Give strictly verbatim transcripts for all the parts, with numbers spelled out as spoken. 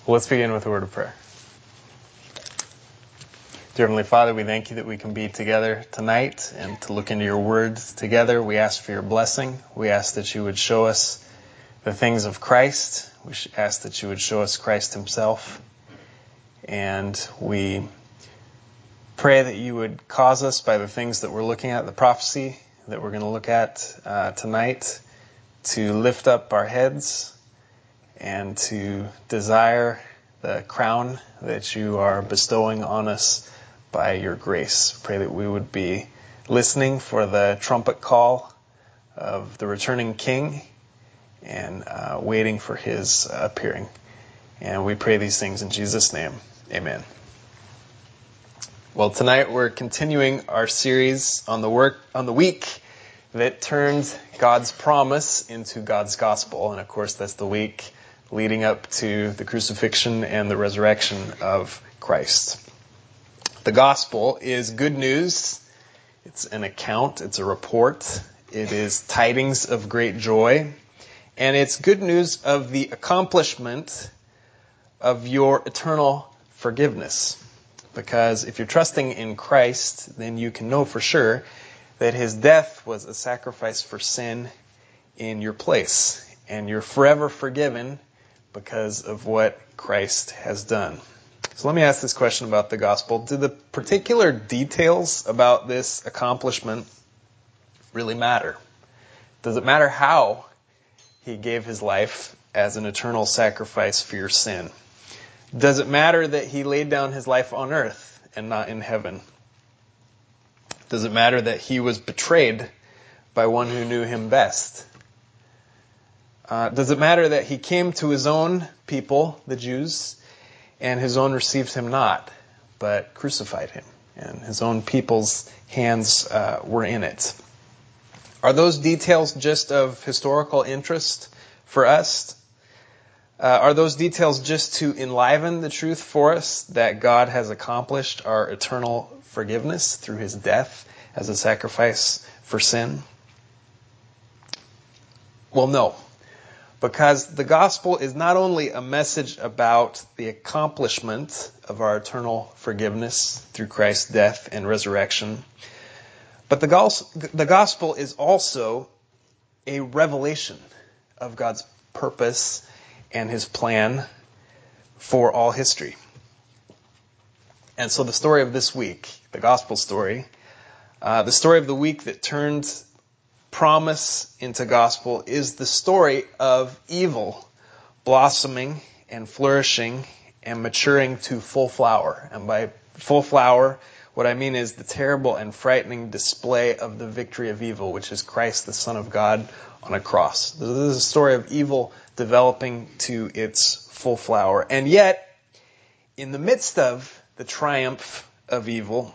Well, let's begin with a word of prayer. Dear Heavenly Father, we thank you that we can be together tonight and to look into your word together. We ask for your blessing. We ask that you would show us the things of Christ. We ask that you would show us Christ himself. And we pray that you would cause us by the things that we're looking at, the prophecy that we're going to look at uh, tonight, to lift up our heads and to desire the crown that you are bestowing on us by your grace. Pray that we would be listening for the trumpet call of the returning King and uh, waiting for his uh, appearing. And we pray these things in Jesus' name. Amen. Well, tonight we're continuing our series on the work on the week that turned God's promise into God's gospel. And of course, that's the week leading up to the crucifixion and the resurrection of Christ. The gospel is good news. It's an account. It's a report. It is tidings of great joy. And it's good news of the accomplishment of your eternal forgiveness. Because if you're trusting in Christ, then you can know for sure that his death was a sacrifice for sin in your place. And you're forever forgiven because of what Christ has done. So let me ask this question about the gospel. Do the particular details about this accomplishment really matter? Does it matter how he gave his life as an eternal sacrifice for your sin? Does it matter that he laid down his life on earth and not in heaven? Does it matter that he was betrayed by one who knew him best? Uh, does it matter that he came to his own people, the Jews, and his own received him not, but crucified him, and his own people's hands uh, were in it? Are those details just of historical interest for us? Uh, are those details just to enliven the truth for us that God has accomplished our eternal forgiveness through his death as a sacrifice for sin? Well, no. Because the gospel is not only a message about the accomplishment of our eternal forgiveness through Christ's death and resurrection, but the gospel is also a revelation of God's purpose and his plan for all history. And so the story of this week, the gospel story, uh, the story of the week that turned promise into gospel, is the story of evil blossoming and flourishing and maturing to full flower. And by full flower, what I mean is the terrible and frightening display of the victory of evil, which is Christ, the Son of God, on a cross. This is a story of evil developing to its full flower. And yet, in the midst of the triumph of evil,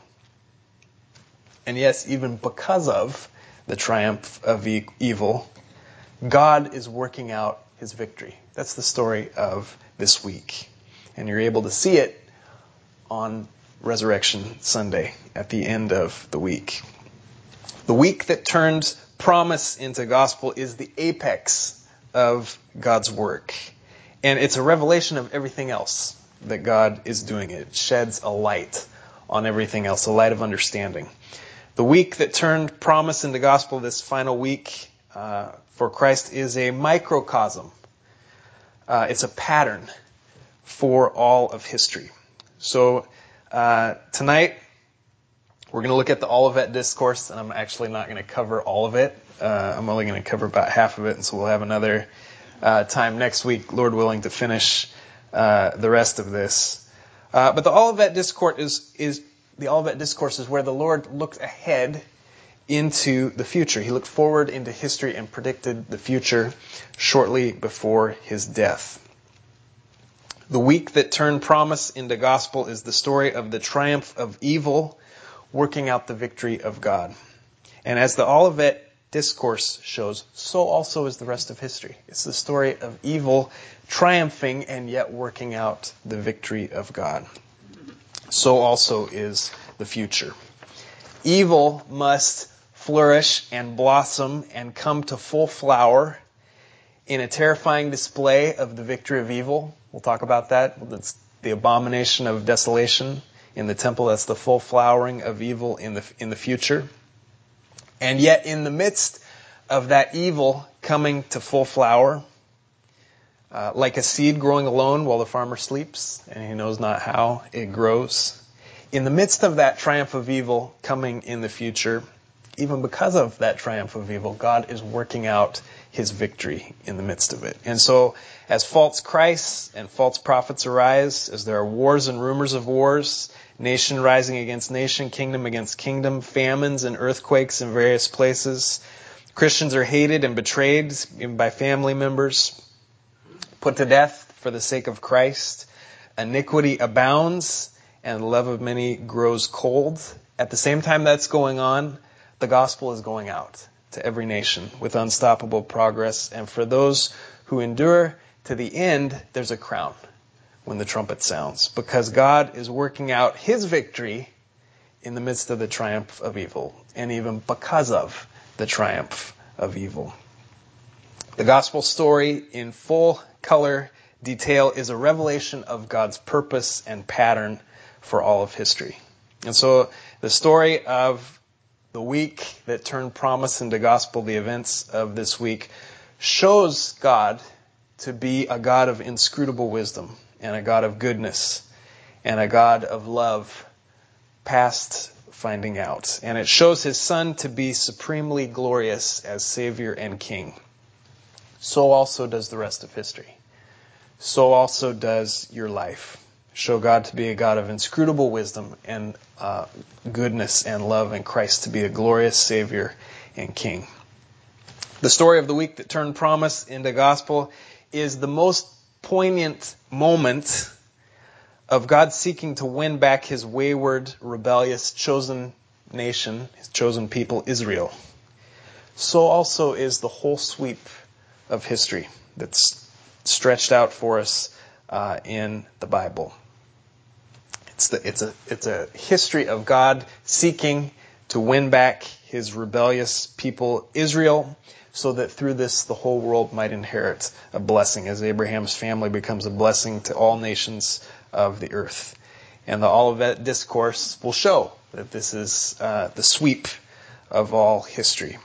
and yes, even because of the triumph of e- evil, God is working out his victory. That's the story of this week. And you're able to see it on Resurrection Sunday at the end of the week. The week that turns promise into gospel is the apex of God's work. And it's a revelation of everything else that God is doing. It sheds a light on everything else, a light of understanding. The week that turned promise into gospel, this final week uh, for Christ, is a microcosm. Uh, it's a pattern for all of history. So uh, tonight, we're going to look at the Olivet Discourse, and I'm actually not going to cover all of it. Uh, I'm only going to cover about half of it, and so we'll have another uh, time next week, Lord willing, to finish uh, the rest of this. Uh, but the Olivet Discourse is is the Olivet Discourse is where the Lord looked ahead into the future. He looked forward into history and predicted the future shortly before his death. The week that turned promise into gospel is the story of the triumph of evil working out the victory of God. And as the Olivet Discourse shows, so also is the rest of history. It's the story of evil triumphing and yet working out the victory of God. So also is the future. Evil must flourish and blossom and come to full flower in a terrifying display of the victory of evil. We'll talk about that. It's the abomination of desolation in the temple. That's the full flowering of evil in the in the future. And yet in the midst of that evil coming to full flower, uh, like a seed growing alone while the farmer sleeps, and he knows not how it grows, in the midst of that triumph of evil coming in the future, even because of that triumph of evil, God is working out his victory in the midst of it. And so as false Christs and false prophets arise, as there are wars and rumors of wars, nation rising against nation, kingdom against kingdom, famines and earthquakes in various places, Christians are hated and betrayed by family members, put to death for the sake of Christ, iniquity abounds, and the love of many grows cold. At the same time that's going on, the gospel is going out to every nation with unstoppable progress. And for those who endure to the end, there's a crown when the trumpet sounds, because God is working out his victory in the midst of the triumph of evil, and even because of the triumph of evil. The gospel story in full color detail is a revelation of God's purpose and pattern for all of history. And so the story of the week that turned promise into gospel, the events of this week, shows God to be a God of inscrutable wisdom and a God of goodness and a God of love past finding out. And it shows his Son to be supremely glorious as Savior and King. So also does the rest of history. So also does your life. Show God to be a God of inscrutable wisdom and uh, goodness and love, and Christ to be a glorious Savior and King. The story of the week that turned promise into gospel is the most poignant moment of God seeking to win back his wayward, rebellious, chosen nation, his chosen people, Israel. So also is the whole sweep of history that's stretched out for us uh, in the Bible. It's, the, it's, a, it's a history of God seeking to win back his rebellious people, Israel, so that through this the whole world might inherit a blessing, as Abraham's family becomes a blessing to all nations of the earth. And the Olivet Discourse will show that this is uh, the sweep of all history.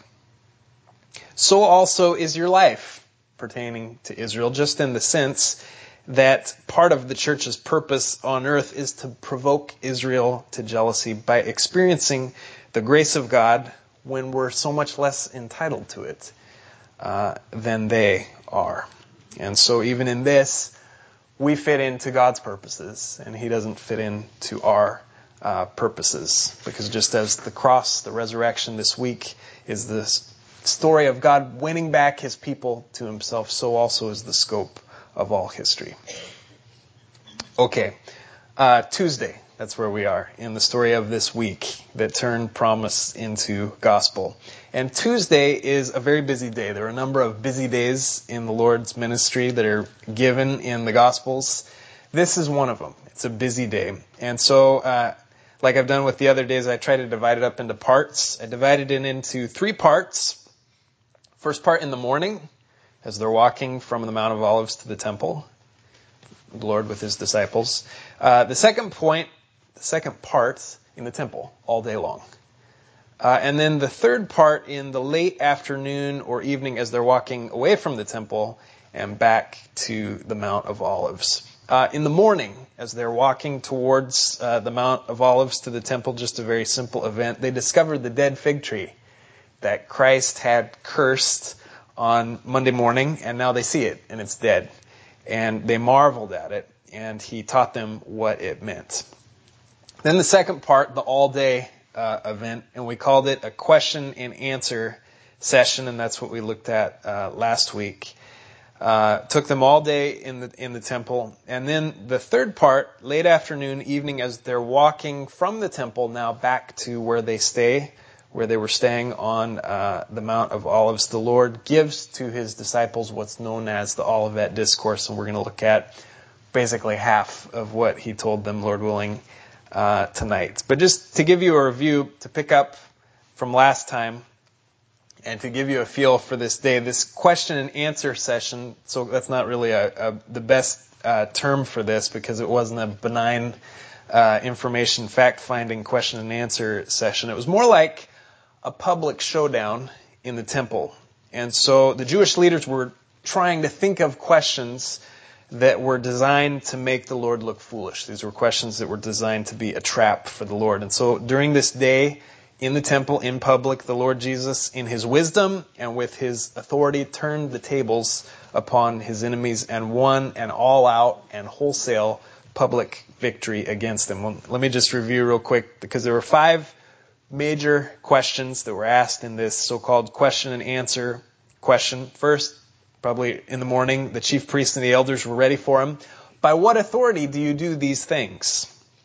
So also is your life pertaining to Israel, just in the sense that part of the church's purpose on earth is to provoke Israel to jealousy by experiencing the grace of God when we're so much less entitled to it uh, than they are. And so even in this, we fit into God's purposes, and he doesn't fit into our uh, purposes. Because just as the cross, the resurrection this week is the story of God winning back his people to himself, so also is the scope of all history. Okay, uh, Tuesday, that's where we are in the story of this week that turned promise into gospel. And Tuesday is a very busy day. There are a number of busy days in the Lord's ministry that are given in the Gospels. This is one of them. It's a busy day. And so, uh, like I've done with the other days, I try to divide it up into parts. I divided it into three parts. First part in the morning, as they're walking from the Mount of Olives to the temple, the Lord with his disciples. Uh, the second point, the second part in the temple, all day long. Uh, and then the third part in the late afternoon or evening as they're walking away from the temple and back to the Mount of Olives. Uh, in the morning, as they're walking towards uh, the Mount of Olives to the temple, just a very simple event, they discovered the dead fig tree that Christ had cursed on Monday morning, and now they see it, and it's dead. And they marveled at it, and he taught them what it meant. Then the second part, the all-day uh, event, and we called it a question and answer session, and that's what we looked at uh, last week. Uh, took them all day in the in the temple. And then the third part, late afternoon, evening, as they're walking from the temple now back to where they stay, where they were staying on uh, the Mount of Olives, the Lord gives to his disciples what's known as the Olivet Discourse, and we're going to look at basically half of what he told them, Lord willing, uh, tonight. But just to give you a review, to pick up from last time, And to give you a feel for this day, this question and answer session, so that's not really a, a, the best uh, term for this because it wasn't a benign uh, information fact-finding question and answer session. It was more like a public showdown in the temple. And so the Jewish leaders were trying to think of questions that were designed to make the Lord look foolish. These were questions that were designed to be a trap for the Lord. And so during this day, in the temple, in public, the Lord Jesus, in His wisdom and with His authority, turned the tables upon His enemies and won an all-out and wholesale public victory against them. Well, let me just review real quick, because there were five major questions that were asked in this so-called question and answer question. First, probably in the morning, the chief priests and the elders were ready for Him. By what authority do you do these things?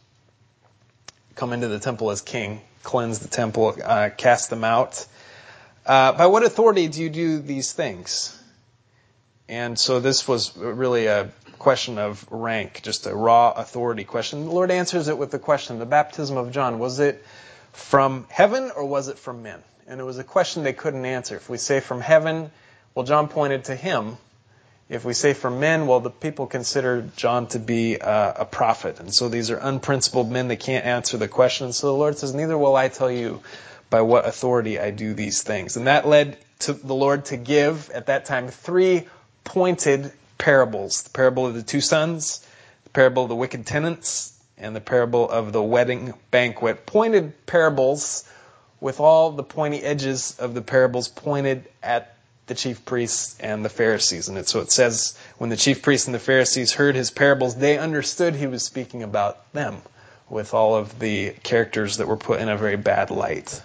Come into the temple as king, cleanse the temple, uh, cast them out. Uh, by what authority do you do these things? And so this was really a question of rank, just a raw authority question. The Lord answers it with the question, the baptism of John, was it from heaven or was it from men? And it was a question they couldn't answer. If we say from heaven, well, John pointed to Him. If we say from men, well, the people consider John to be uh, a prophet. And so these are unprincipled men. They can't answer the question. So the Lord says, neither will I tell you by what authority I do these things. And that led to the Lord to give, at that time, three pointed parables. The parable of the two sons, the parable of the wicked tenants, and the parable of the wedding banquet. Pointed parables with all the pointy edges of the parables pointed at the chief priests and the Pharisees. And it, so it says, when the chief priests and the Pharisees heard His parables, they understood He was speaking about them, with all of the characters that were put in a very bad light.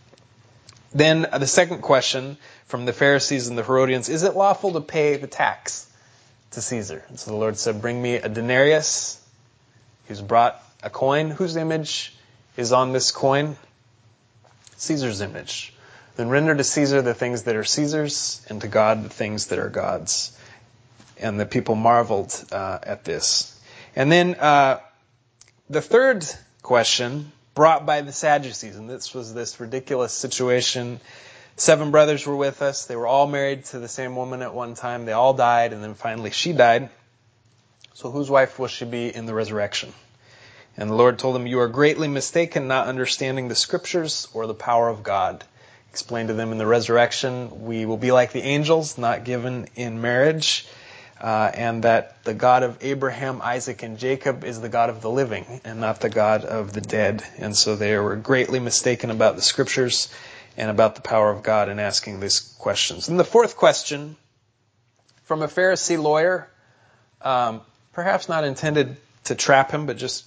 Then uh, the second question from the Pharisees and the Herodians, is it lawful to pay the tax to Caesar? And so the Lord said, bring me a denarius. He's brought a coin. Whose image is on this coin? Caesar's image. Then render to Caesar the things that are Caesar's, and to God the things that are God's. And the people marveled uh, at this. And then uh, the third question, brought by the Sadducees, and this was this ridiculous situation. Seven brothers were with us. They were all married to the same woman at one time. They all died, and then finally she died. So whose wife will she be in the resurrection? And the Lord told them, you are greatly mistaken, not understanding the Scriptures or the power of God. Explained to them in the resurrection, we will be like the angels, not given in marriage, uh, and that the God of Abraham, Isaac, and Jacob is the God of the living and not the God of the dead. And so they were greatly mistaken about the Scriptures and about the power of God in asking these questions. And the fourth question, from a Pharisee lawyer, um, perhaps not intended to trap him, but just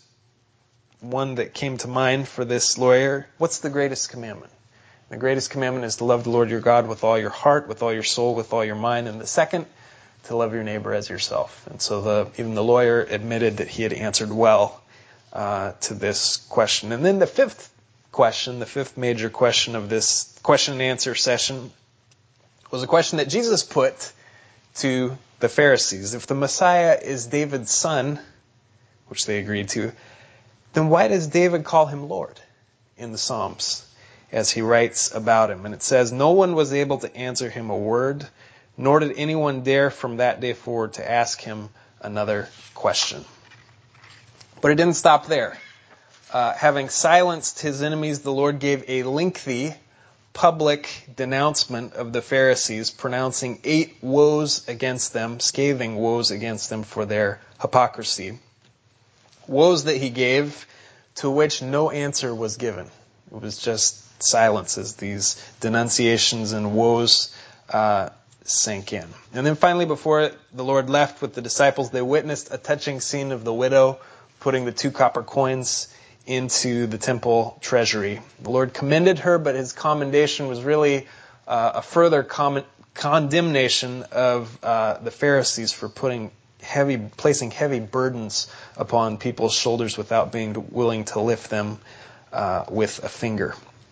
one that came to mind for this lawyer. What's the greatest commandment? The greatest commandment is to love the Lord your God with all your heart, with all your soul, with all your mind. And the second, to love your neighbor as yourself. And so the, even the lawyer admitted that he had answered well uh, to this question. And then the fifth question, the fifth major question of this question and answer session, was a question that Jesus put to the Pharisees. If the Messiah is David's son, which they agreed to, then why does David call Him Lord in the Psalms, as he writes about Him? And it says, no one was able to answer Him a word, nor did anyone dare from that day forward to ask Him another question. But it didn't stop there. Uh, having silenced His enemies, the Lord gave a lengthy public denouncement of the Pharisees, pronouncing eight woes against them, scathing woes against them for their hypocrisy. Woes that He gave, to which no answer was given. It was just silence as these denunciations and woes uh, sank in. And then finally, before the Lord left with the disciples, they witnessed a touching scene of the widow putting the two copper coins into the temple treasury. The Lord commended her, but His commendation was really uh, a further com- condemnation of uh, the Pharisees for putting heavy, placing heavy burdens upon people's shoulders without being willing to lift them uh, with a finger.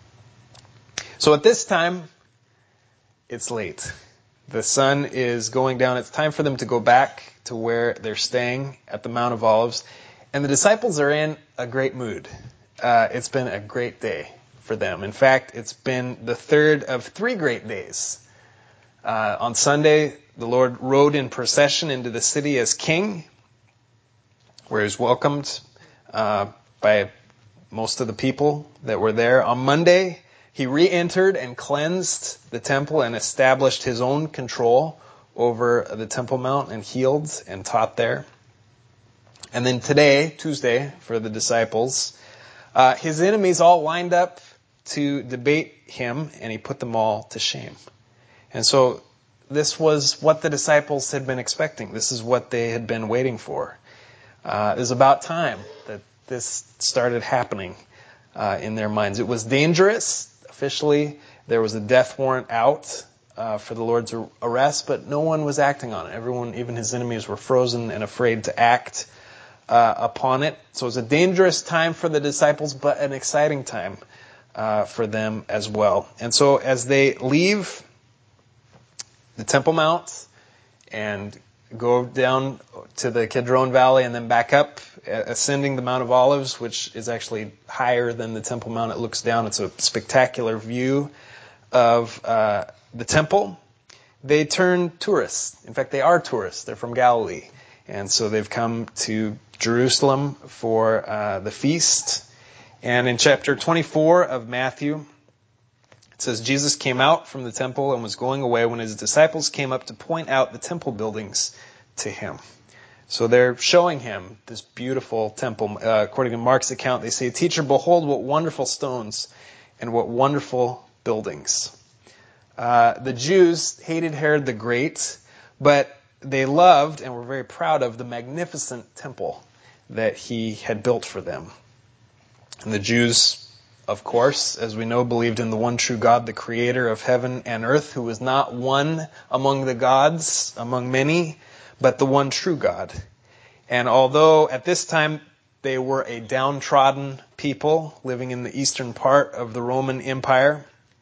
So at this time, it's late. The sun is going down. It's time for them to go back to where they're staying at the Mount of Olives. And the disciples are in a great mood. Uh, it's been a great day for them. In fact, it's been the third of three great days. Uh, on Sunday, the Lord rode in procession into the city as king, where he was welcomed uh, by most of the people that were there. On Monday, he re-entered and cleansed the temple and established his own control over the Temple Mount and healed and taught there. And then today, Tuesday, for the disciples, uh, his enemies all lined up to debate him, and he put them all to shame. And so this was what the disciples had been expecting. This is what they had been waiting for. Uh, it was about time that this started happening uh, in their minds. It was dangerous. Officially, there was a death warrant out uh, for the Lord's arrest, but no one was acting on it. Everyone, even his enemies, were frozen and afraid to act uh, upon it. So it was a dangerous time for the disciples, but an exciting time uh, for them as well. And so as they leave the Temple Mount and go down to the Kidron Valley and then back up, ascending the Mount of Olives, which is actually higher than the Temple Mount. It looks down. It's a spectacular view of uh, the temple. They turn tourists. In fact, they are tourists. They're from Galilee. And so they've come to Jerusalem for uh, the feast. And in chapter twenty-four of Matthew, it says, Jesus came out from the temple and was going away when his disciples came up to point out the temple buildings to him. So they're showing him this beautiful temple. Uh, according to Mark's account, they say, "Teacher, behold what wonderful stones and what wonderful buildings." Uh, the Jews hated Herod the Great, but they loved and were very proud of the magnificent temple that he had built for them. And the Jews, of course, as we know, believed in the one true God, the creator of heaven and earth, who was not one among the gods, among many, but the one true God. And although at this time they were a downtrodden people living in the eastern part of the Roman Empire,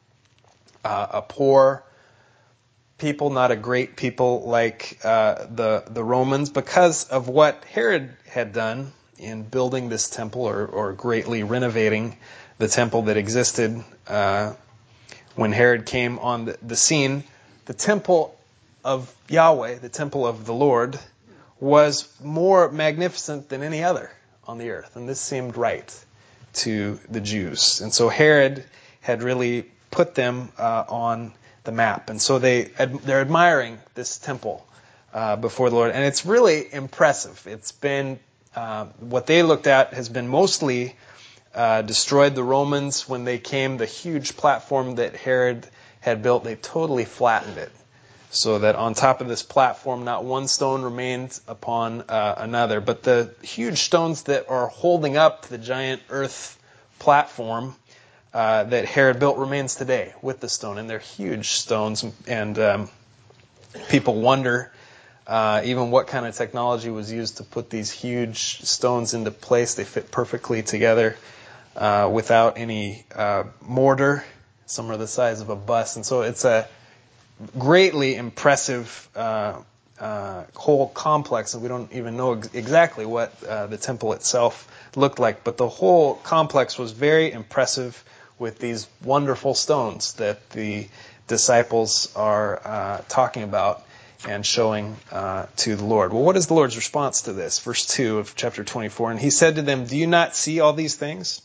uh, a poor people, not a great people like uh, the the Romans, because of what Herod had done in building this temple or, or greatly renovating the temple that existed uh, when Herod came on the, the scene, the temple of Yahweh, the temple of the Lord, was more magnificent than any other on the earth. And this seemed right to the Jews. And so Herod had really put them uh, on the map. And so they, they're admiring this temple uh, before the Lord. And it's really impressive. It's been, uh, what they looked at has been mostly uh, destroyed. The Romans, when they came, the huge platform that Herod had built, they totally flattened it. So that on top of this platform, not one stone remained upon uh, another. But the huge stones that are holding up the giant earth platform uh, that Herod built remains today with the stone. And they're huge stones. And um, people wonder uh, even what kind of technology was used to put these huge stones into place. They fit perfectly together uh, without any uh, mortar. Some are the size of a bus. And so it's a greatly impressive uh, uh, whole complex, and we don't even know ex- exactly what uh, the temple itself looked like, but the whole complex was very impressive with these wonderful stones that the disciples are uh, talking about and showing uh, to the Lord. Well, what is the Lord's response to this? Verse two of chapter twenty-four, "And he said to them, 'Do you not see all these things?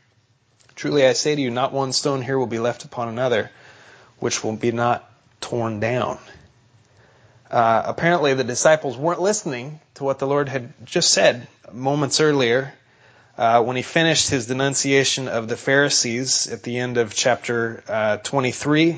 Truly I say to you, not one stone here will be left upon another, which will be not torn down.'" Uh, apparently the disciples weren't listening to what the Lord had just said moments earlier uh, when he finished his denunciation of the Pharisees at the end of chapter uh, twenty-three,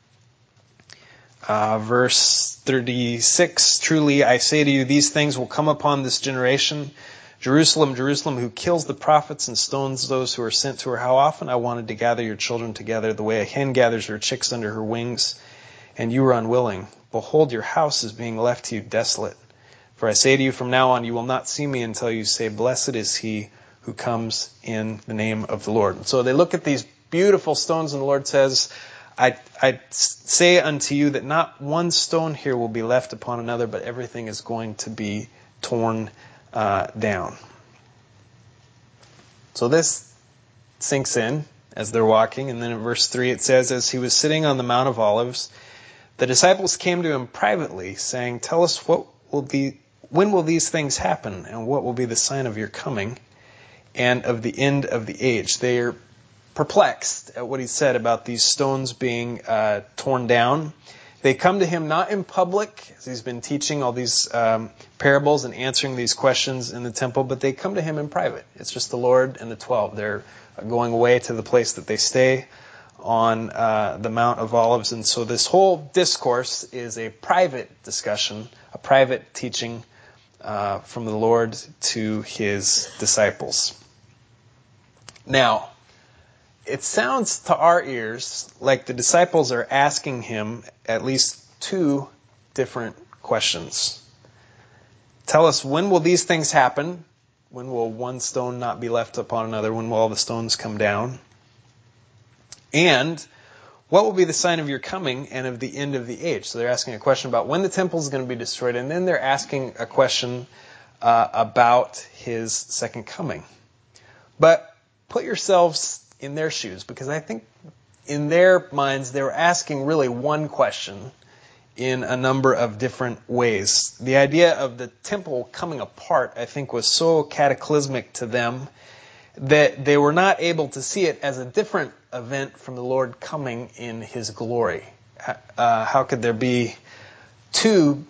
uh, verse thirty-six. "Truly I say to you, these things will come upon this generation. Jerusalem, Jerusalem, who kills the prophets and stones those who are sent to her. How often I wanted to gather your children together the way a hen gathers her chicks under her wings, and you were unwilling. Behold, your house is being left to you desolate. For I say to you, from now on you will not see me until you say, 'Blessed is he who comes in the name of the Lord.'" So they look at these beautiful stones, and the Lord says, I, I say unto you that not one stone here will be left upon another, but everything is going to be torn uh, down. So this sinks in as they're walking. And then in verse three it says, as he was sitting on the Mount of Olives, the disciples came to him privately, saying, tell us what will be, when will these things happen, and what will be the sign of your coming and of the end of the age? They are perplexed at what he said about these stones being uh, torn down. They come to him not in public, as he's been teaching all these um, parables and answering these questions in the temple, but they come to him in private. It's just the Lord and the twelve. They're going away to the place that they stay on uh, the Mount of Olives. And so this whole discourse is a private discussion, a private teaching uh, from the Lord to his disciples. Now, it sounds to our ears like the disciples are asking him at least two different questions. Tell us, when will these things happen? When will one stone not be left upon another? When will all the stones come down? And what will be the sign of your coming and of the end of the age? So they're asking a question about when the temple is going to be destroyed, and then they're asking a question uh, about his second coming. But put yourselves in their shoes, because I think in their minds they were asking really one question in a number of different ways. The idea of the temple coming apart, I think, was so cataclysmic to them that they were not able to see it as a different event from the Lord coming in his glory. Uh, how could there be two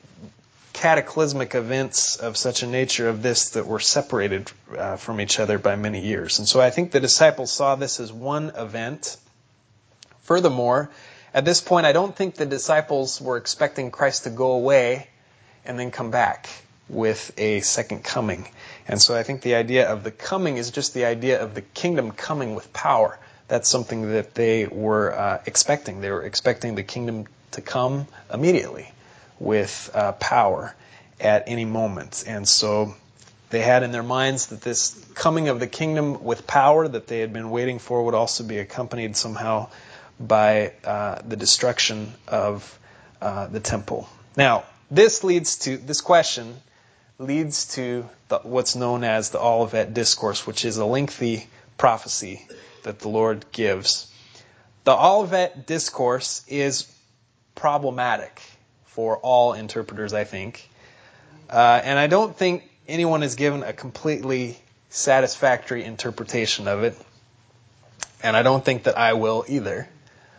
cataclysmic events of such a nature of this that were separated uh, from each other by many years? And so I think the disciples saw this as one event. Furthermore, at this point, I don't think the disciples were expecting Christ to go away and then come back with a second coming. And so I think the idea of the coming is just the idea of the kingdom coming with power. That's something that they were uh, expecting. They were expecting the kingdom to come immediately with uh, power at any moment. And so they had in their minds that this coming of the kingdom with power that they had been waiting for would also be accompanied somehow by uh, the destruction of uh, the temple. Now, this leads to, this question leads to the, what's known as the Olivet Discourse, which is a lengthy prophecy that the Lord gives. The Olivet Discourse is problematic for all interpreters, I think. Uh, and I don't think anyone has given a completely satisfactory interpretation of it. And I don't think that I will either.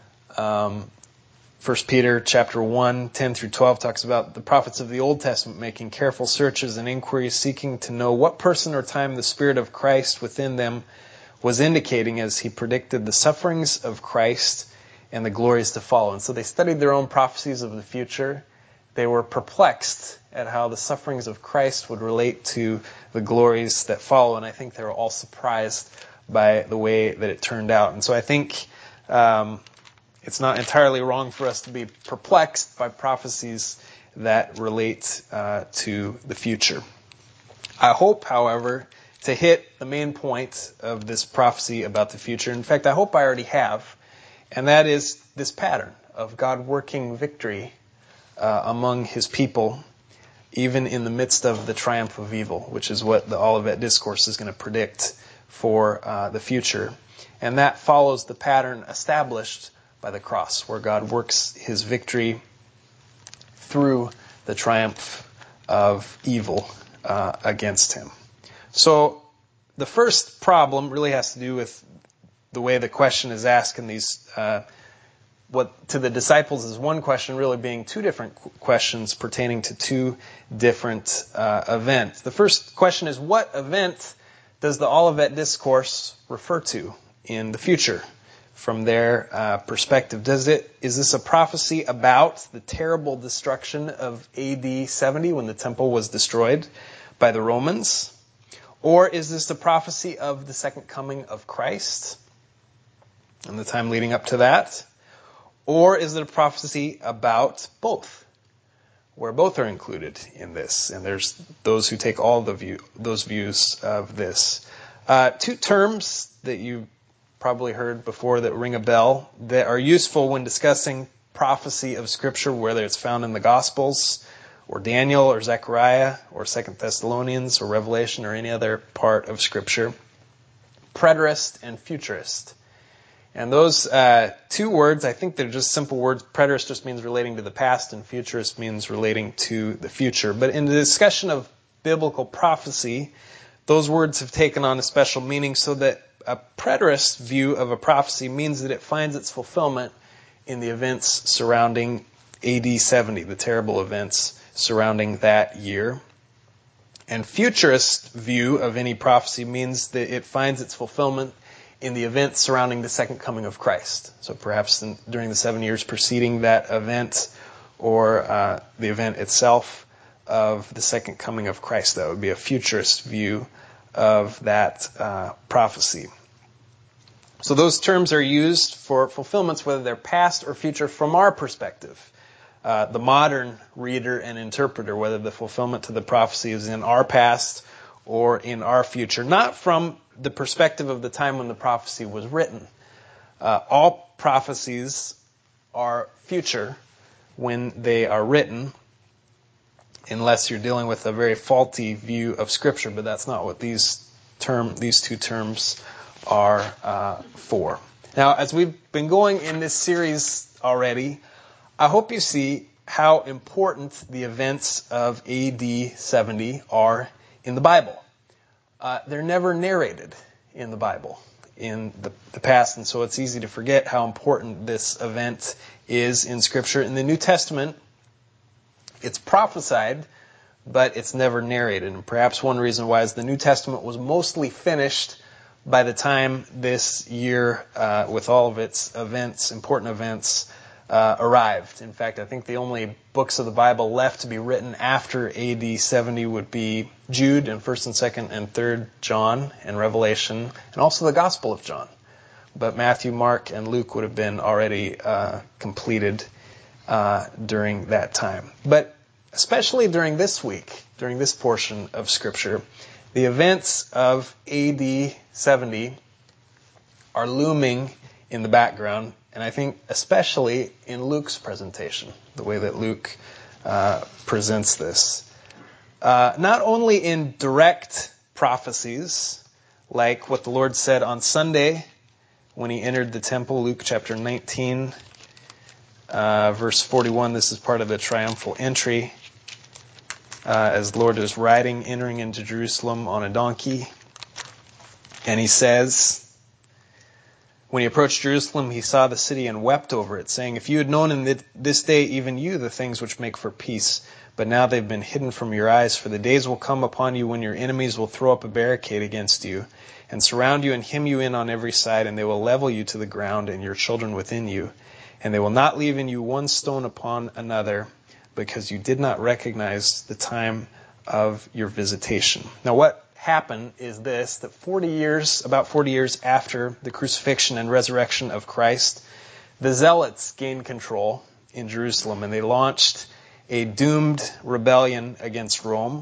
Um, First Peter chapter one, ten through twelve talks about the prophets of the Old Testament making careful searches and inquiries, seeking to know what person or time the Spirit of Christ within them was indicating as he predicted the sufferings of Christ and the glories to follow. And so they studied their own prophecies of the future. They were perplexed at how the sufferings of Christ would relate to the glories that follow. And I think they were all surprised by the way that it turned out. And so I think um, it's not entirely wrong for us to be perplexed by prophecies that relate uh, to the future. I hope, however, to hit the main point of this prophecy about the future. In fact, I hope I already have. And that is this pattern of God working victory uh, among his people, even in the midst of the triumph of evil, which is what the Olivet Discourse is going to predict for uh, the future. And that follows the pattern established by the cross, where God works his victory through the triumph of evil uh, against him. So the first problem really has to do with the way the question is asked in these, uh, what to the disciples is one question, really being two different questions pertaining to two different uh, events. The first question is, what event does the Olivet Discourse refer to in the future from their uh, perspective? Does it, is this a prophecy about the terrible destruction of A D seventy when the temple was destroyed by the Romans? Or is this the prophecy of the second coming of Christ and the time leading up to that? Or is it a prophecy about both, where both are included in this? And there's those who take all the view, those views of this. Uh, two terms that you probably heard before that ring a bell that are useful when discussing prophecy of Scripture, whether it's found in the Gospels or Daniel or Zechariah or Second Thessalonians or Revelation or any other part of Scripture. Preterist and futurist. And those uh, two words, I think they're just simple words. Preterist just means relating to the past, and futurist means relating to the future. But in the discussion of biblical prophecy, those words have taken on a special meaning, so that a preterist view of a prophecy means that it finds its fulfillment in the events surrounding A D seventy, the terrible events surrounding that year. And futurist view of any prophecy means that it finds its fulfillment in the events surrounding the second coming of Christ. So perhaps in, during the seven years preceding that event, or uh, the event itself of the second coming of Christ. That would be a futurist view of that uh, prophecy. So those terms are used for fulfillments, whether they're past or future, from our perspective. Uh, the modern reader and interpreter, whether the fulfillment to the prophecy is in our past or in our future, not from the perspective of the time when the prophecy was written. Uh, all prophecies are future when they are written, unless you're dealing with a very faulty view of Scripture, but that's not what these term, these two terms are uh, for. Now, as we've been going in this series already, I hope you see how important the events of A D seventy are in the Bible. Uh, they're never narrated in the Bible in the, the past, and so it's easy to forget how important this event is in Scripture. In the New Testament, it's prophesied, but it's never narrated. And perhaps one reason why is the New Testament was mostly finished by the time this year, uh, with all of its events, important events, uh, arrived. In fact, I think the only books of the Bible left to be written after A D seventy would be Jude and First and Second and Third John and Revelation, and also the Gospel of John. But Matthew, Mark, and Luke would have been already uh, completed uh, during that time. But especially during this week, during this portion of Scripture, the events of A D seventy are looming in the background, and I think especially in Luke's presentation, the way that Luke uh, presents this. Uh, not only in direct prophecies, like what the Lord said on Sunday when he entered the temple, Luke chapter nineteen, uh, verse forty-one, this is part of the triumphal entry. Uh, as the Lord is riding, entering into Jerusalem on a donkey. And he says, when he approached Jerusalem, he saw the city and wept over it, saying, if you had known in this day, even you, the things which make for peace, but now they've been hidden from your eyes, for the days will come upon you when your enemies will throw up a barricade against you, and surround you and hem you in on every side, and they will level you to the ground and your children within you, and they will not leave in you one stone upon another, because you did not recognize the time of your visitation. Now what happened is this, that forty years, about forty years after the crucifixion and resurrection of Christ, the Zealots gained control in Jerusalem, and they launched a doomed rebellion against Rome.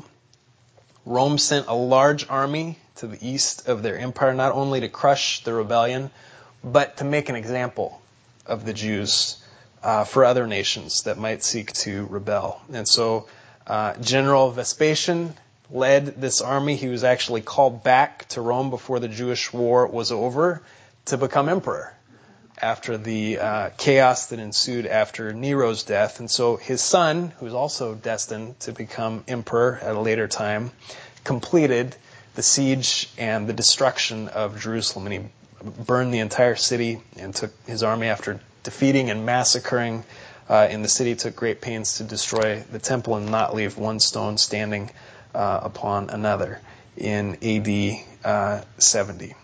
Rome sent a large army to the east of their empire, not only to crush the rebellion, but to make an example of the Jews Uh, for other nations that might seek to rebel. And so uh, General Vespasian led this army. He was actually called back to Rome before the Jewish war was over to become emperor after the uh, chaos that ensued after Nero's death. And so his son, who's also destined to become emperor at a later time, completed the siege and the destruction of Jerusalem. And he burned the entire city and took his army after defeating and massacring uh, in the city, took great pains to destroy the temple and not leave one stone standing uh, upon another in A D uh, seventy.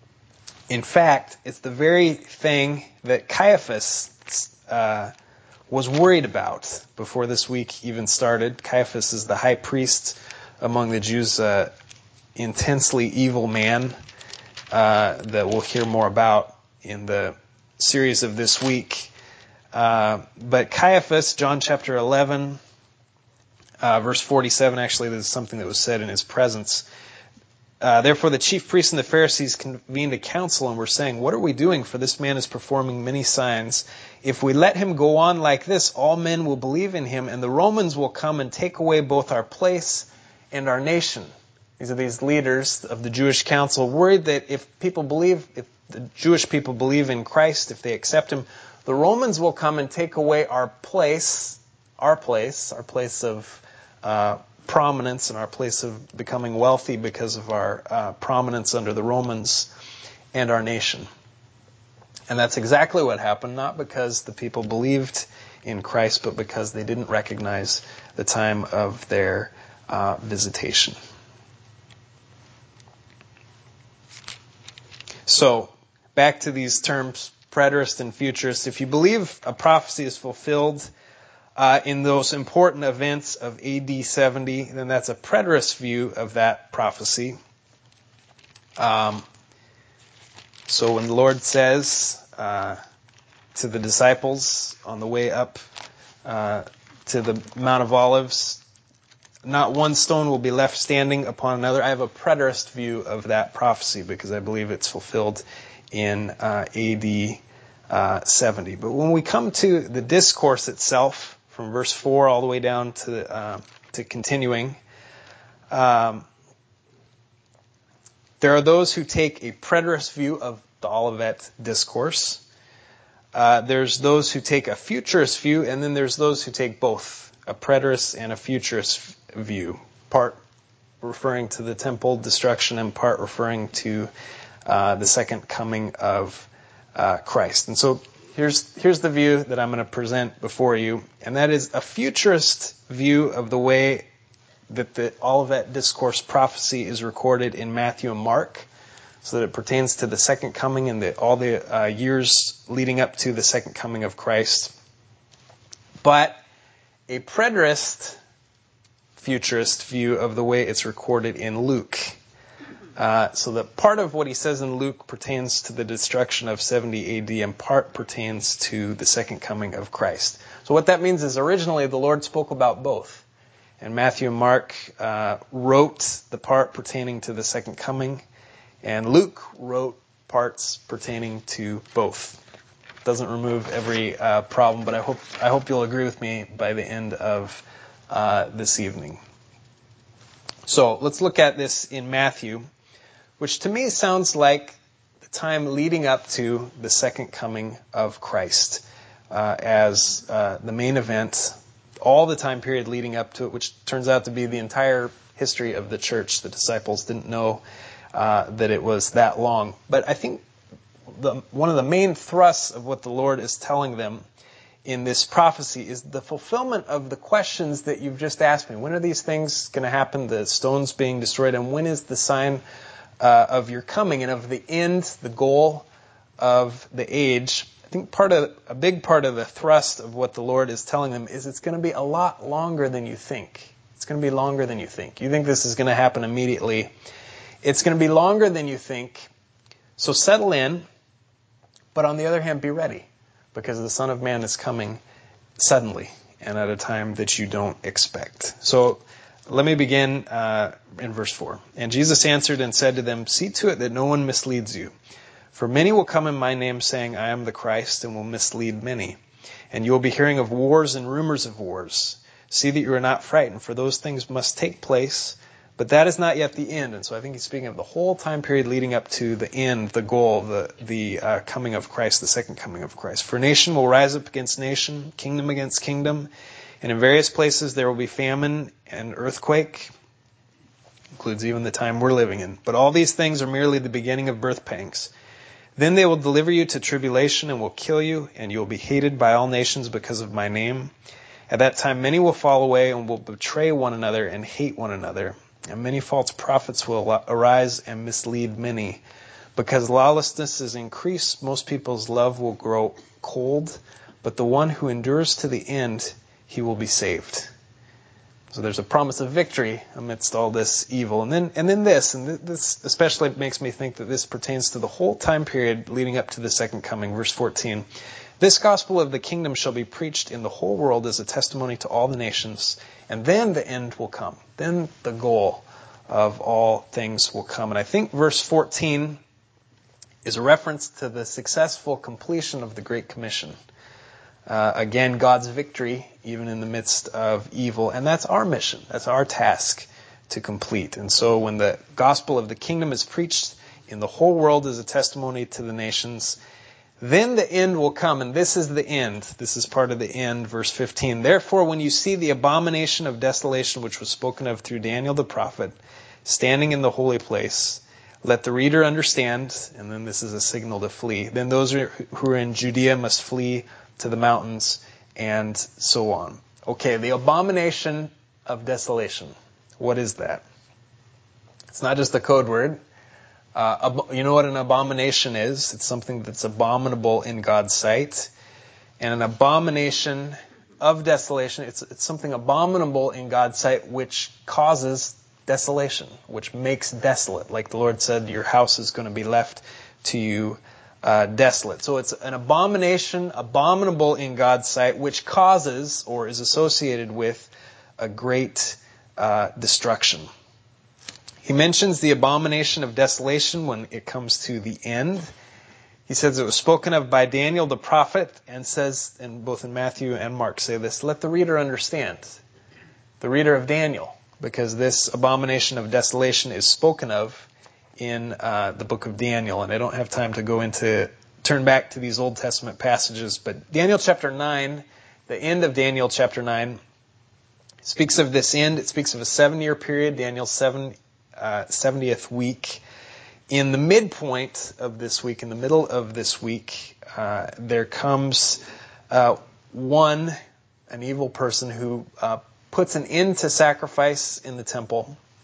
In fact, it's the very thing that Caiaphas uh, was worried about before this week even started. Caiaphas is the high priest among the Jews, uh, intensely evil man uh, that we'll hear more about in the series of this week. Uh, but Caiaphas, John chapter eleven, uh, verse forty-seven, actually, this is something that was said in his presence. Uh, Therefore the chief priests and the Pharisees convened a council and were saying, what are we doing? For this man is performing many signs. If we let him go on like this, all men will believe in him, and the Romans will come and take away both our place and our nation. These are these leaders of the Jewish council worried that if people believe, if the Jewish people believe in Christ, if they accept Him, the Romans will come and take away our place, our place, our place of uh, prominence and our place of becoming wealthy because of our uh, prominence under the Romans and our nation. And that's exactly what happened, not because the people believed in Christ, but because they didn't recognize the time of their uh, visitation. So, back to these terms, preterist and futurist. If you believe a prophecy is fulfilled uh, in those important events of A D seventy, then that's a preterist view of that prophecy. Um, so when the Lord says uh, to the disciples on the way up uh, to the Mount of Olives, not one stone will be left standing upon another, I have a preterist view of that prophecy because I believe it's fulfilled in uh, A D uh, seventy. But when we come to the discourse itself, from verse four all the way down to uh, to continuing, um, there are those who take a preterist view of the Olivet discourse. Uh, there's those who take a futurist view, and then there's those who take both, a preterist and a futurist view, part referring to the temple destruction and part referring to uh, the second coming of uh, Christ. And so here's here's the view that I'm going to present before you, and that is a futurist view of the way that the Olivet Discourse prophecy is recorded in Matthew and Mark, so that it pertains to the second coming and the, all the uh, years leading up to the second coming of Christ. But a preterist futurist view of the way it's recorded in Luke. Uh, so that part of what he says in Luke pertains to the destruction of seventy A D and part pertains to the second coming of Christ. So what that means is originally the Lord spoke about both. And Matthew and Mark uh, wrote the part pertaining to the second coming, and Luke wrote parts pertaining to both. Doesn't remove every uh, problem, but I hope I hope you'll agree with me by the end of uh, this evening. So let's look at this in Matthew, which to me sounds like the time leading up to the second coming of Christ uh, as uh, the main event, all the time period leading up to it, which turns out to be the entire history of the church. The disciples didn't know uh, that it was that long. But I think the, one of the main thrusts of what the Lord is telling them in this prophecy is the fulfillment of the questions that you've just asked me. When are these things going to happen? The stones being destroyed, and when is the sign uh, of your coming and of the end, the goal of the age? I think part of a big part of the thrust of what the Lord is telling them is it's going to be a lot longer than you think. It's going to be longer than you think. You think this is going to happen immediately. It's going to be longer than you think. So settle in, but on the other hand, be ready, because the Son of Man is coming suddenly and at a time that you don't expect. So let me begin uh, in verse four. And Jesus answered and said to them, "See to it that no one misleads you. For many will come in my name, saying, 'I am the Christ,' and will mislead many. And you will be hearing of wars and rumors of wars. See that you are not frightened, for those things must take place, but that is not yet the end." And so I think he's speaking of the whole time period leading up to the end, the goal, the the uh, coming of Christ, the second coming of Christ. "For nation will rise up against nation, kingdom against kingdom, and in various places there will be famine and earthquake." Includes even the time we're living in. "But all these things are merely the beginning of birth pangs. Then they will deliver you to tribulation and will kill you, and you will be hated by all nations because of my name. At that time many will fall away and will betray one another and hate one another. And many false prophets will arise and mislead many. Because lawlessness is increased, most people's love will grow cold, but the one who endures to the end, he will be saved." So there's a promise of victory amidst all this evil. And then and then this, and this especially makes me think that this pertains to the whole time period leading up to the second coming. Verse fourteen, "This gospel of the kingdom shall be preached in the whole world as a testimony to all the nations, and then the end will come." Then the goal of all things will come. And I think verse fourteen is a reference to the successful completion of the Great Commission. Uh, again, God's victory, even in the midst of evil. And that's our mission. That's our task, to complete. And so when the gospel of the kingdom is preached in the whole world as a testimony to the nations, then the end will come, and this is the end. This is part of the end, verse fifteen. Therefore, when you see the abomination of desolation, which was spoken of through Daniel the prophet, standing in the holy place, let the reader understand, and then this is a signal to flee. Then those who are in Judea must flee to the mountains, and so on. Okay, the abomination of desolation. What is that? It's not just a code word. Uh, you know what an abomination is? It's something that's abominable in God's sight. And an abomination of desolation, it's, it's something abominable in God's sight which causes desolation, which makes desolate. Like the Lord said, your house is going to be left to you uh, desolate. So it's an abomination, abominable in God's sight, which causes or is associated with a great uh, destruction. He mentions the abomination of desolation when it comes to the end. He says it was spoken of by Daniel the prophet, and says, and both in Matthew and Mark say this, let the reader understand. The reader of Daniel, because this abomination of desolation is spoken of in uh, the book of Daniel. And I don't have time to go into, turn back to these Old Testament passages, but Daniel chapter nine, the end of Daniel chapter nine, speaks of this end. It speaks of a seven-year period, Daniel's seven Uh, seventieth week. In the midpoint of this week, in the middle of this week, uh, there comes uh, one, an evil person who uh, puts an end to sacrifice in the temple.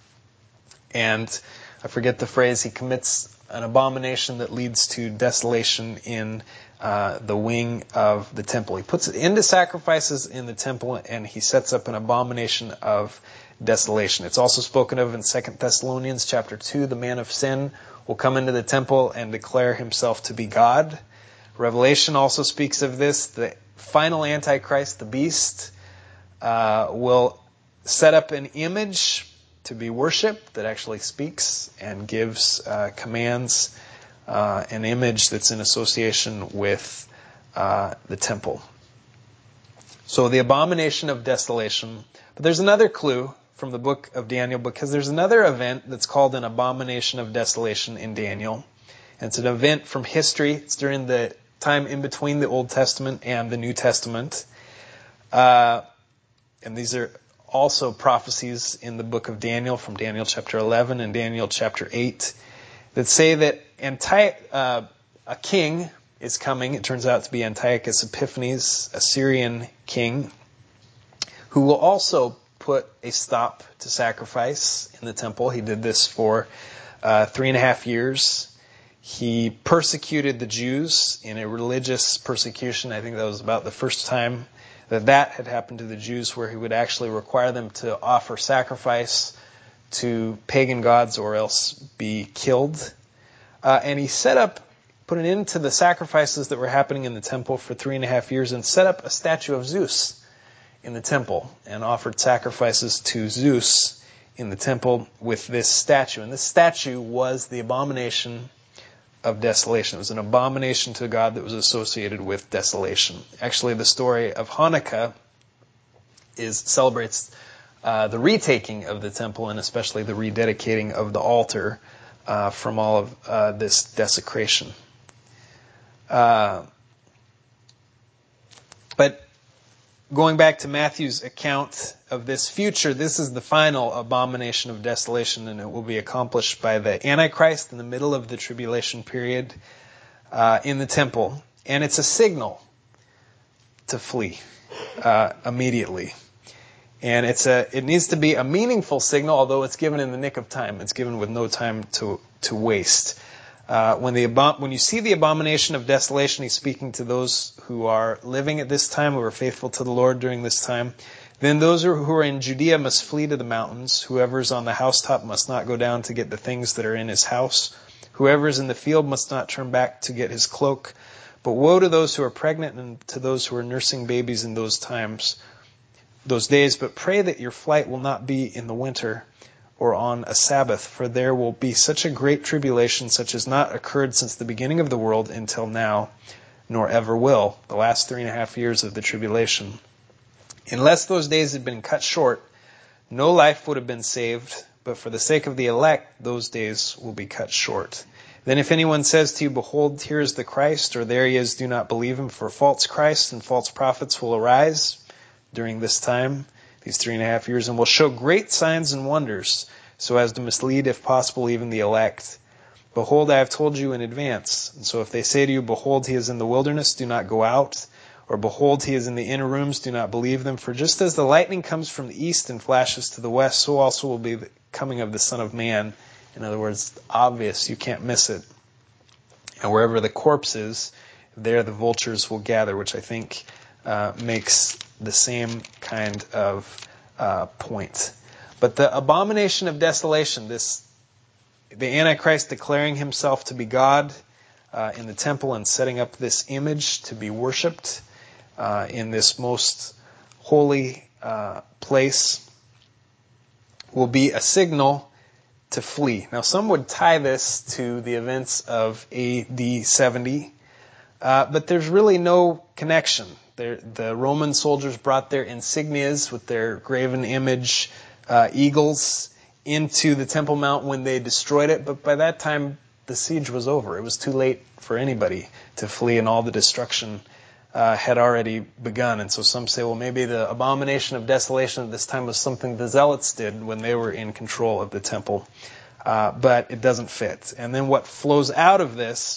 And I forget the phrase, he commits an abomination that leads to desolation in uh, the wing of the temple. He puts an end to sacrifices in the temple, and he sets up an abomination of desolation. It's also spoken of in Second Thessalonians chapter two. The man of sin will come into the temple and declare himself to be God. Revelation also speaks of this. The final Antichrist, the beast, uh, will set up an image to be worshipped that actually speaks and gives uh, commands, uh, an image that's in association with uh, the temple. So the abomination of desolation. But there's another clue from the book of Daniel, because there's another event that's called an abomination of desolation in Daniel. And it's an event from history. It's during the time in between the Old Testament and the New Testament. Uh, and these are also prophecies in the book of Daniel, from Daniel chapter eleven and Daniel chapter eight, that say that Anti- uh, a king is coming. It turns out to be Antiochus Epiphanes, a Syrian king, who will also put a stop to sacrifice in the temple. He did this for uh, three and a half years. He persecuted the Jews in a religious persecution. I think that was about the first time that that had happened to the Jews, where he would actually require them to offer sacrifice to pagan gods or else be killed. Uh, and he set up, put an end to the sacrifices that were happening in the temple for three and a half years and set up a statue of Zeus in the temple and offered sacrifices to Zeus in the temple with this statue. And this statue was the abomination of desolation. It was an abomination to God that was associated with desolation. Actually, the story of Hanukkah is celebrates uh, the retaking of the temple, and especially the rededicating of the altar uh, from all of uh, this desecration. Uh, but Going back to Matthew's account of this future, this is the final abomination of desolation, and it will be accomplished by the Antichrist in the middle of the tribulation period uh, in the temple. And it's a signal to flee uh, immediately. And it's a it needs to be a meaningful signal, although it's given in the nick of time. It's given with no time to to waste. Uh, when the when you see the abomination of desolation, he's speaking to those who are living at this time, who are faithful to the Lord during this time. Then those who are in Judea must flee to the mountains. Whoever is on the housetop must not go down to get the things that are in his house. Whoever is in the field must not turn back to get his cloak. But woe to those who are pregnant and to those who are nursing babies in those times, those days. But pray that your flight will not be in the winter or on a Sabbath, for there will be such a great tribulation, such as not occurred since the beginning of the world until now, nor ever will, the last three and a half years of the tribulation. Unless those days had been cut short, no life would have been saved, but for the sake of the elect, those days will be cut short. Then if anyone says to you, behold, here is the Christ, or there he is, do not believe him, for false Christs and false prophets will arise during this time, these three and a half years, and will show great signs and wonders, so as to mislead, if possible, even the elect. Behold, I have told you in advance. And so if they say to you, behold, he is in the wilderness, do not go out. Or behold, he is in the inner rooms, do not believe them. For just as the lightning comes from the east and flashes to the west, so also will be the coming of the Son of Man. In other words, obvious, you can't miss it. And wherever the corpse is, there the vultures will gather, which I think uh, makes the same kind of uh, point. But the abomination of desolation, this the Antichrist declaring himself to be God uh, in the temple and setting up this image to be worshipped uh, in this most holy uh, place, will be a signal to flee. Now, some would tie this to the events of A D seventy, uh, but there's really no connection. They're, the Roman soldiers brought their insignias with their graven image uh, eagles into the Temple Mount when they destroyed it, but by that time the siege was over. It was too late for anybody to flee, and all the destruction uh, had already begun. And so some say, well, maybe the abomination of desolation at this time was something the Zealots did when they were in control of the temple. Uh, but it doesn't fit. And then what flows out of this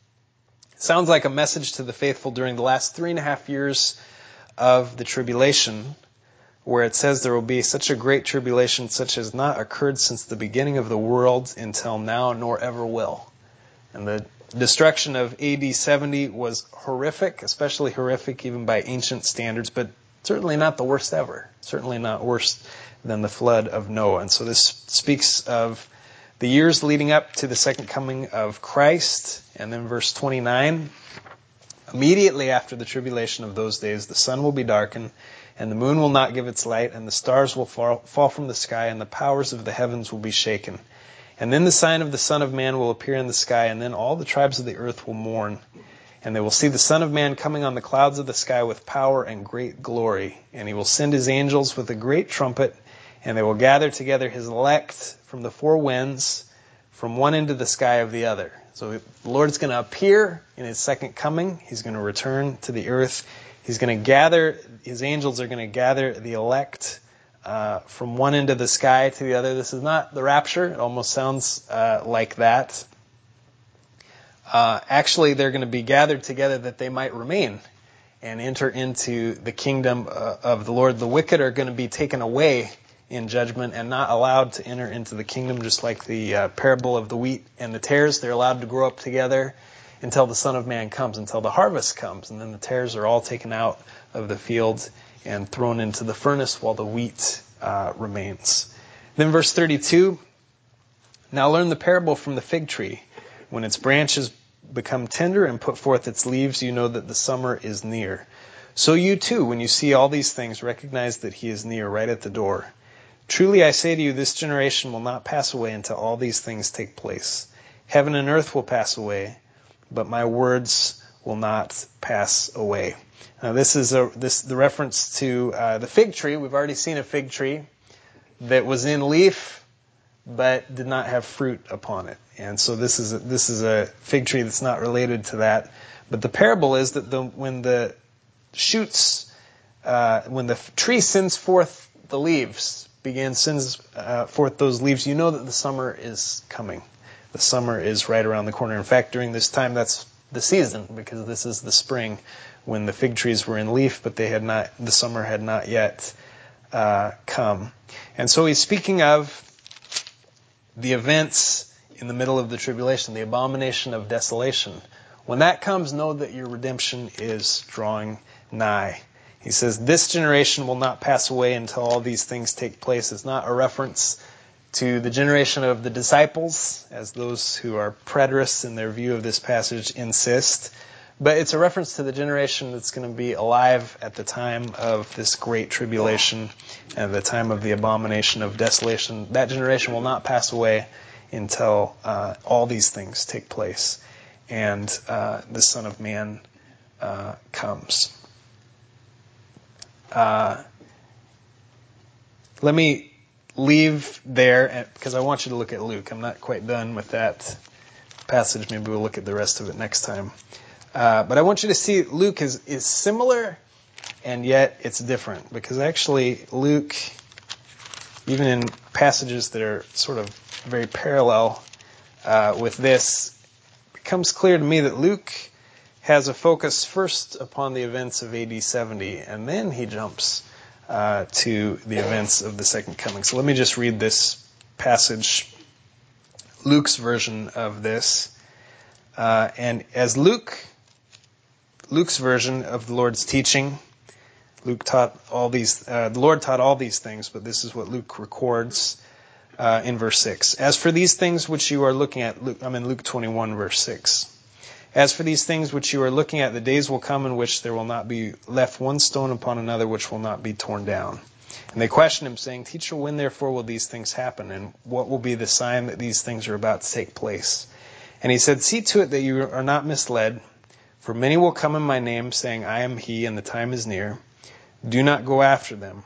sounds like a message to the faithful during the last three and a half years of the tribulation, where it says there will be such a great tribulation such has not occurred since the beginning of the world until now, nor ever will. And the destruction of A D seventy was horrific, especially horrific even by ancient standards, but certainly not the worst ever. Certainly not worse than the flood of Noah. And so this speaks of the years leading up to the second coming of Christ. And then verse twenty-nine, immediately after the tribulation of those days, the sun will be darkened, and the moon will not give its light, and the stars will fall, fall from the sky, and the powers of the heavens will be shaken. And then the sign of the Son of Man will appear in the sky, and then all the tribes of the earth will mourn. And they will see the Son of Man coming on the clouds of the sky with power and great glory. And he will send his angels with a great trumpet, and they will gather together his elect from the four winds, from one end of the sky of the other. So the Lord's going to appear in his second coming. He's going to return to the earth. He's going to gather, his angels are going to gather the elect uh, from one end of the sky to the other. This is not the rapture. It almost sounds uh, like that. Uh, actually, they're going to be gathered together that they might remain and enter into the kingdom uh, of the Lord. The wicked are going to be taken away in judgment and not allowed to enter into the kingdom, just like the uh, parable of the wheat and the tares. They're allowed to grow up together until the Son of Man comes, until the harvest comes, and then the tares are all taken out of the field and thrown into the furnace while the wheat uh, remains. Then verse thirty-two, now learn the parable from the fig tree. When its branches become tender and put forth its leaves, you know that the summer is near. So you too, when you see all these things, recognize that he is near, right at the door. Truly I say to you, this generation will not pass away until all these things take place. Heaven and earth will pass away, but my words will not pass away. Now this is a, this the reference to uh, the fig tree. We've already seen a fig tree that was in leaf, but did not have fruit upon it. And so this is a, this is a fig tree that's not related to that. But the parable is that the, when the shoots, uh, when the tree sends forth the leaves, begins sends uh, forth those leaves, you know that the summer is coming. The summer is right around the corner. In fact, during this time, that's the season, because this is the spring when the fig trees were in leaf, but they had not. The summer had not yet uh, come. And so he's speaking of the events in the middle of the tribulation, the abomination of desolation. When that comes, know that your redemption is drawing nigh. He says, this generation will not pass away until all these things take place. It's not a reference to the generation of the disciples, as those who are preterists in their view of this passage insist. But it's a reference to the generation that's going to be alive at the time of this great tribulation and the time of the abomination of desolation. That generation will not pass away until uh, all these things take place and uh, the Son of Man uh, comes. Uh, let me leave there, because I want you to look at Luke. I'm not quite done with that passage. Maybe we'll look at the rest of it next time. Uh, but I want you to see Luke is, is similar, and yet it's different. Because actually Luke, even in passages that are sort of very parallel uh, with this, it becomes clear to me that Luke has a focus first upon the events of A D seventy, and then he jumps uh, to the events of the second coming. So let me just read this passage, Luke's version of this. Uh, and as Luke, Luke's version of the Lord's teaching, Luke taught all these, uh, the Lord taught all these things, but this is what Luke records uh, in verse six. As for these things which you are looking at, Luke, I'm in Luke twenty-one, verse six. As for these things which you are looking at, the days will come in which there will not be left one stone upon another which will not be torn down. And they questioned him, saying, Teacher, when therefore will these things happen? And what will be the sign that these things are about to take place? And he said, See to it that you are not misled, for many will come in my name, saying, I am he, and the time is near. Do not go after them.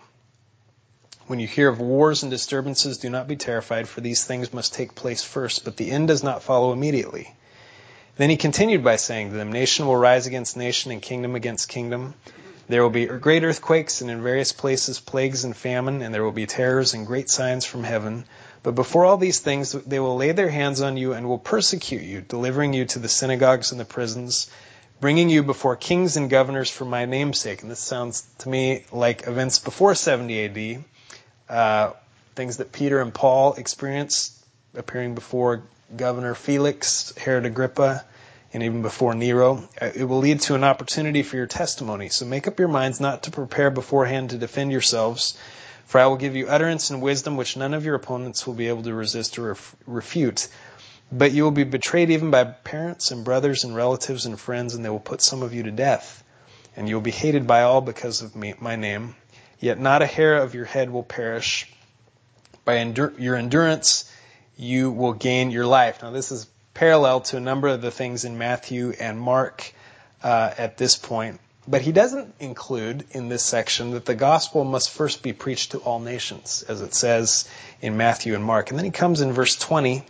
When you hear of wars and disturbances, do not be terrified, for these things must take place first, but the end does not follow immediately. Then he continued by saying to them, Nation will rise against nation and kingdom against kingdom. There will be great earthquakes and in various places plagues and famine, and there will be terrors and great signs from heaven. But before all these things, they will lay their hands on you and will persecute you, delivering you to the synagogues and the prisons, bringing you before kings and governors for my name's sake. And this sounds to me like events before seventy A D, uh, things that Peter and Paul experienced, appearing before Governor Felix, Herod Agrippa, and even before Nero. It will lead to an opportunity for your testimony. So make up your minds not to prepare beforehand to defend yourselves, for I will give you utterance and wisdom which none of your opponents will be able to resist or ref- refute. But you will be betrayed even by parents and brothers and relatives and friends, and they will put some of you to death. And you will be hated by all because of me, my name. Yet not a hair of your head will perish. By endur- your endurance you will gain your life. Now this is parallel to a number of the things in Matthew and Mark uh, at this point. But he doesn't include in this section that the gospel must first be preached to all nations, as it says in Matthew and Mark. And then he comes in verse twenty.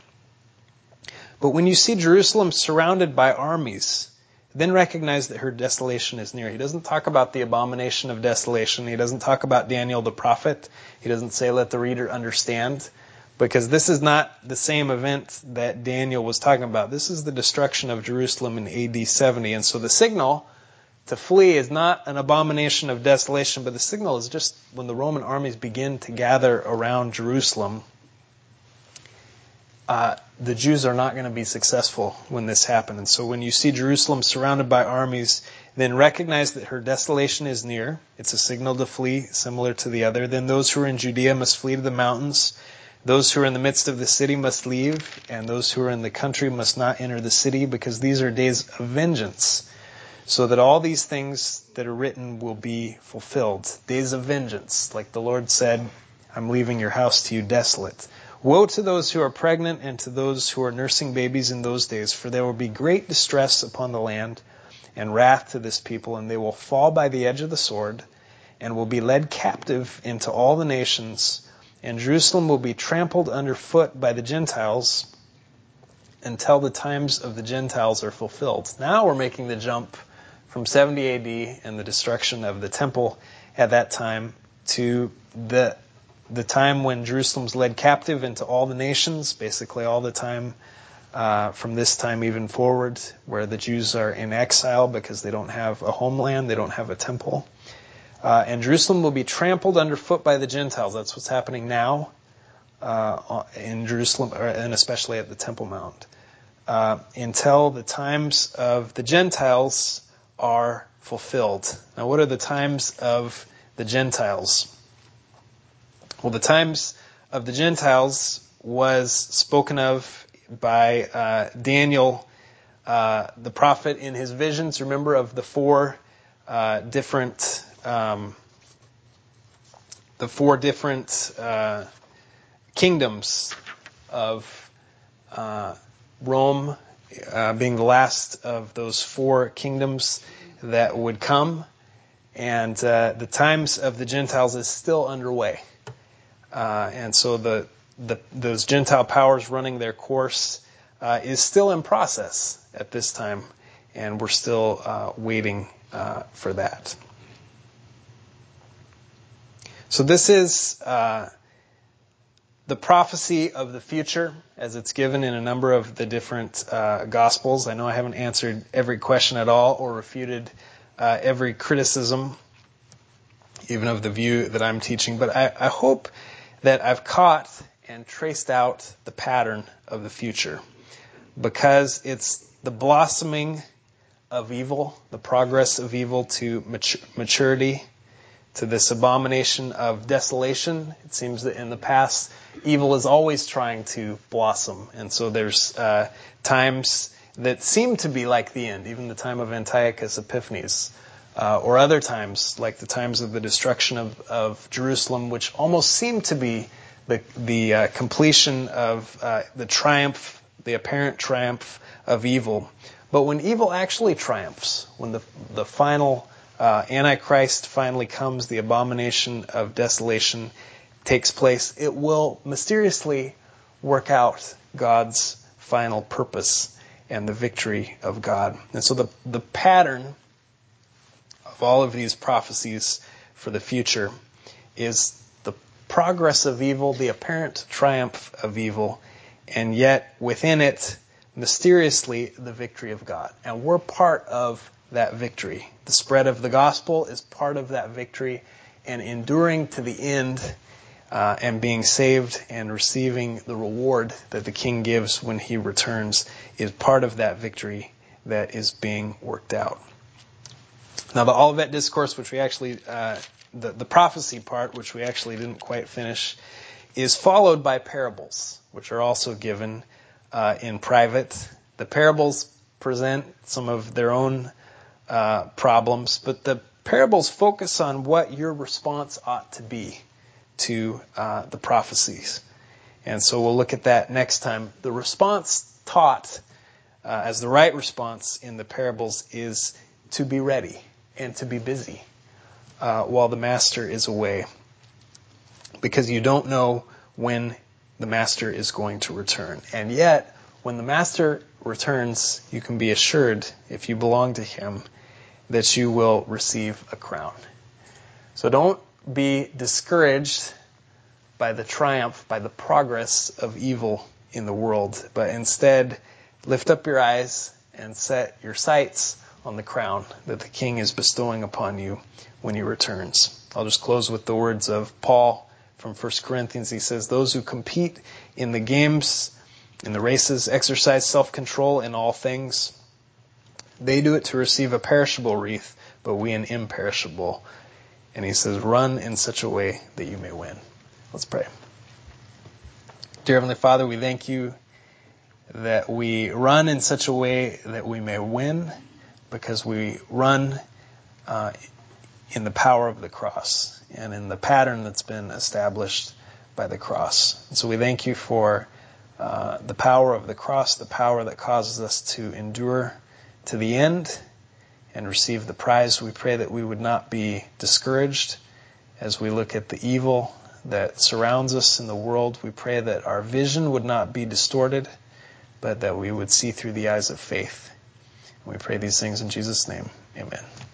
But when you see Jerusalem surrounded by armies, then recognize that her desolation is near. He doesn't talk about the abomination of desolation. He doesn't talk about Daniel the prophet. He doesn't say, let the reader understand. Because this is not the same event that Daniel was talking about. This is the destruction of Jerusalem in A D seventy. And so the signal to flee is not an abomination of desolation, but the signal is just when the Roman armies begin to gather around Jerusalem, uh, the Jews are not going to be successful when this happens. And so when you see Jerusalem surrounded by armies, then recognize that her desolation is near. It's a signal to flee, similar to the other. Then those who are in Judea must flee to the mountains. Those who are in the midst of the city must leave, and those who are in the country must not enter the city, because these are days of vengeance, so that all these things that are written will be fulfilled. Days of vengeance, like the Lord said, I'm leaving your house to you desolate. Woe to those who are pregnant and to those who are nursing babies in those days, for there will be great distress upon the land and wrath to this people, and they will fall by the edge of the sword and will be led captive into all the nations. And Jerusalem will be trampled underfoot by the Gentiles until the times of the Gentiles are fulfilled. Now we're making the jump from seventy A D and the destruction of the temple at that time to the the time when Jerusalem's led captive into all the nations, basically all the time uh, from this time even forward, where the Jews are in exile because they don't have a homeland, they don't have a temple. Uh, and Jerusalem will be trampled underfoot by the Gentiles. That's what's happening now uh, in Jerusalem, and especially at the Temple Mount, uh, until the times of the Gentiles are fulfilled. Now, what are the times of the Gentiles? Well, the times of the Gentiles was spoken of by uh, Daniel, uh, the prophet, in his visions. Remember, of the four uh, different Um, the four different uh, kingdoms of uh, Rome uh, being the last of those four kingdoms that would come. And uh, the times of the Gentiles is still underway. Uh, and so the, the those Gentile powers running their course uh, is still in process at this time, and we're still uh, waiting uh, for that. So this is uh, the prophecy of the future as it's given in a number of the different uh, Gospels. I know I haven't answered every question at all or refuted uh, every criticism, even of the view that I'm teaching, but I, I hope that I've caught and traced out the pattern of the future, because it's the blossoming of evil, the progress of evil to maturity, to this abomination of desolation. It seems that in the past, evil is always trying to blossom, and so there's uh, times that seem to be like the end, even the time of Antiochus Epiphanes. Uh, or other times, like the times of the destruction of, of Jerusalem, which almost seem to be the, the uh, completion of uh, the triumph, the apparent triumph of evil. But when evil actually triumphs, when the, the final uh, Antichrist finally comes, the abomination of desolation takes place, it will mysteriously work out God's final purpose and the victory of God. And so the, the pattern of all of these prophecies for the future is the progress of evil, the apparent triumph of evil, and yet within it, mysteriously, the victory of God. And we're part of that victory. The spread of the gospel is part of that victory, and enduring to the end uh, and being saved and receiving the reward that the King gives when he returns is part of that victory that is being worked out. Now, the Olivet Discourse, which we actually, uh, the, the prophecy part, which we actually didn't quite finish, is followed by parables, which are also given uh, in private. The parables present some of their own uh, problems, but the parables focus on what your response ought to be to uh, the prophecies. And so we'll look at that next time. The response taught uh, as the right response in the parables is to be ready and to be busy uh, while the master is away, because you don't know when the master is going to return. And yet, when the master returns, you can be assured, if you belong to him, that you will receive a crown. So don't be discouraged by the triumph, by the progress of evil in the world, but instead lift up your eyes and set your sights on the crown that the King is bestowing upon you when he returns. I'll just close with the words of Paul from First Corinthians. He says, "Those who compete in the games, in the races, exercise self-control in all things. They do it to receive a perishable wreath, but we an imperishable." And he says, "Run in such a way that you may win." Let's pray. Dear Heavenly Father, we thank you that we run in such a way that we may win, because we run uh, in the power of the cross and in the pattern that's been established by the cross. And so we thank you for uh, the power of the cross, the power that causes us to endure to the end and receive the prize. We pray that we would not be discouraged as we look at the evil that surrounds us in the world. We pray that our vision would not be distorted, but that we would see through the eyes of faith. We pray these things in Jesus' name. Amen.